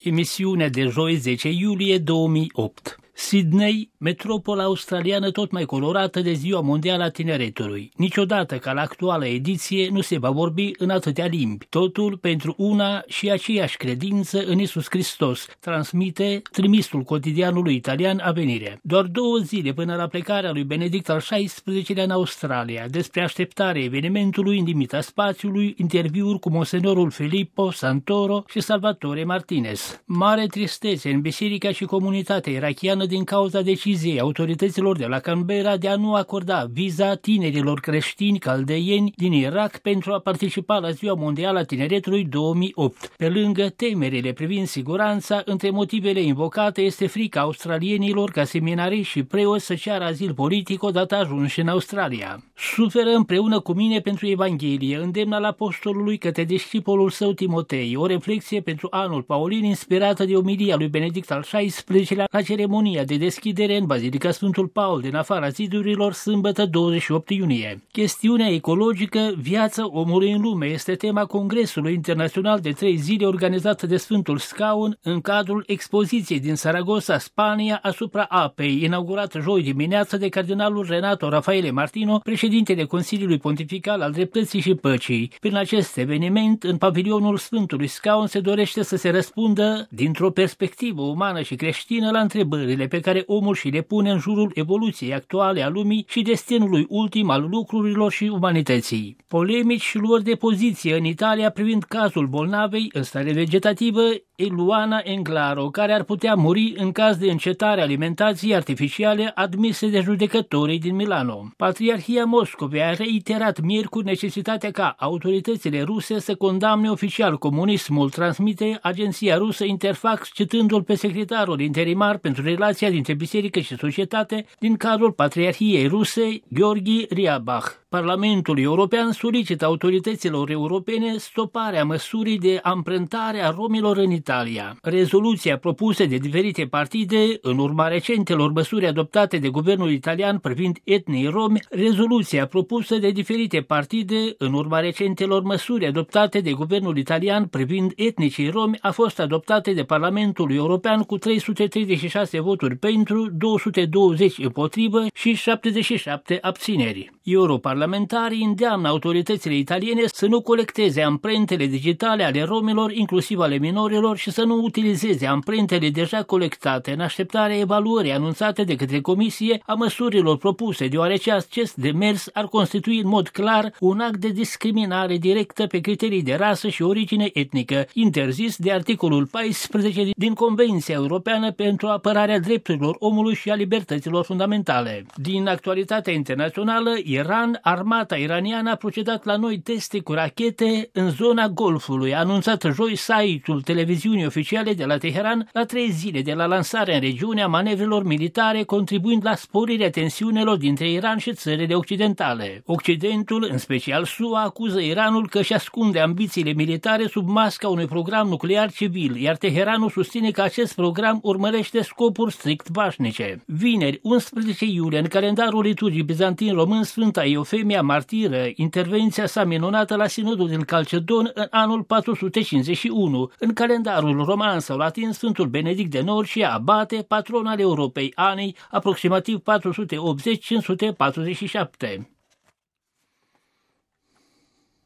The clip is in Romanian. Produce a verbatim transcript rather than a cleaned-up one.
Emisiunea de joi zece iulie două mii opt. Sydney, metropola australiană tot mai colorată de Ziua Mondială a Tineretului. Niciodată ca la actuala ediție nu se va vorbi în atâtea limbi. Totul pentru una și aceeași credință în Iisus Hristos, transmite trimisul cotidianului italian Avenirea. Doar două zile până la plecarea lui Benedict al șaisprezecelea în Australia. Despre așteptarea evenimentului în limita spațiului, interviuri cu monsenorul Filippo Santoro și Salvatore Martinez. Mare tristețe în biserica și comunitatea irachiană din cauza deciziei autorităților de la Canberra de a nu acorda viza tinerilor creștini caldeieni din Irak pentru a participa la Ziua Mondială a Tineretului două mii opt. Pe lângă temerile privind siguranța, între motivele invocate este frica australienilor ca seminariști și preoți să ceară azil politic odată ajunși în Australia. Suferă împreună cu mine pentru Evanghelie, îndemn al apostolului către discipolul său Timotei, o reflexie pentru anul Paulin inspirată de omilia lui Benedict al șaisprezecelea la ceremonia de deschidere în Bazilica Sfântul Paul din afara zidurilor, sâmbătă douăzeci și opt iunie. Chestiunea ecologică, viața omului în lume, este tema Congresului Internațional de trei zile organizată de Sfântul Scaun în cadrul expoziției din Saragossa, Spania, asupra apei, inaugurat joi dimineață de cardinalul Renato Rafaele Martino, președintele Consiliului Pontifical al Dreptății și Păcii. Prin acest eveniment, în pavilionul Sfântului Scaun se dorește să se răspundă dintr-o perspectivă umană și creștină la întrebările pe care omul și le pune în jurul evoluției actuale a lumii și destinului ultim al lucrurilor și umanității. Polemici și luări de poziție în Italia privind cazul bolnavei în stare vegetativă Eluana Englaro, care ar putea muri în caz de încetare alimentației artificiale admise de judecătorii din Milano. Patriarhia Moscovei a reiterat miercuri necesitatea ca autoritățile ruse să condamne oficial comunismul, transmite agenția rusă Interfax, citându-l pe secretarul interimar pentru relația dintre biserică și societate din cadrul Patriarhiei Ruse, Gheorghi Riabach. Parlamentul European solicită autorităților europene stoparea măsurii de amprentare a romilor în Italia. Rezoluția propusă de diferite partide în urma recentelor măsuri adoptate de guvernul italian privind etnii romi, rezoluția propusă de diferite partide în urma recentelor măsuri adoptate de guvernul italian privind etnicii romi a fost adoptată de Parlamentul European cu trei sute treizeci și șase voturi pentru, două sute douăzeci împotrivă și șaptezeci și șapte abțineri. Europarlamentarii îndeamnă autoritățile italiene să nu colecteze amprentele digitale ale romilor, inclusiv ale minorilor, și să nu utilizeze amprentele deja colectate în așteptarea evaluării anunțate de către Comisie a măsurilor propuse, deoarece acest demers ar constitui în mod clar un act de discriminare directă pe criterii de rasă și origine etnică, interzis de articolul paisprezece din Convenția Europeană pentru apărarea drepturilor omului și a libertăților fundamentale. Din actualitatea internațională, Iran, armata iraniană a procedat la noi teste cu rachete în zona Golfului, a anunțat joi site-ul televiziunii oficiale de la Teheran la trei zile de la lansarea în regiune a manevrelor militare, contribuind la sporirea tensiunilor dintre Iran și țările occidentale. Occidentul, în special S U A, acuză Iranul că își ascunde ambițiile militare sub masca unui program nuclear civil, iar Teheranul susține că acest program urmărește scopuri strict pașnice. Vineri, unsprezece iulie, în calendarul liturgic bizantin român, Sfânta Eufemia Martiră, intervenția sa minunată la Sinodul din Calcedon în anul patru sute cincizeci și unu. În calendarul roman sau latin, Sfântul Benedict de Norcia, abate, patron al Europei, anii aproximativ patru sute optzeci - cinci sute patruzeci și șapte.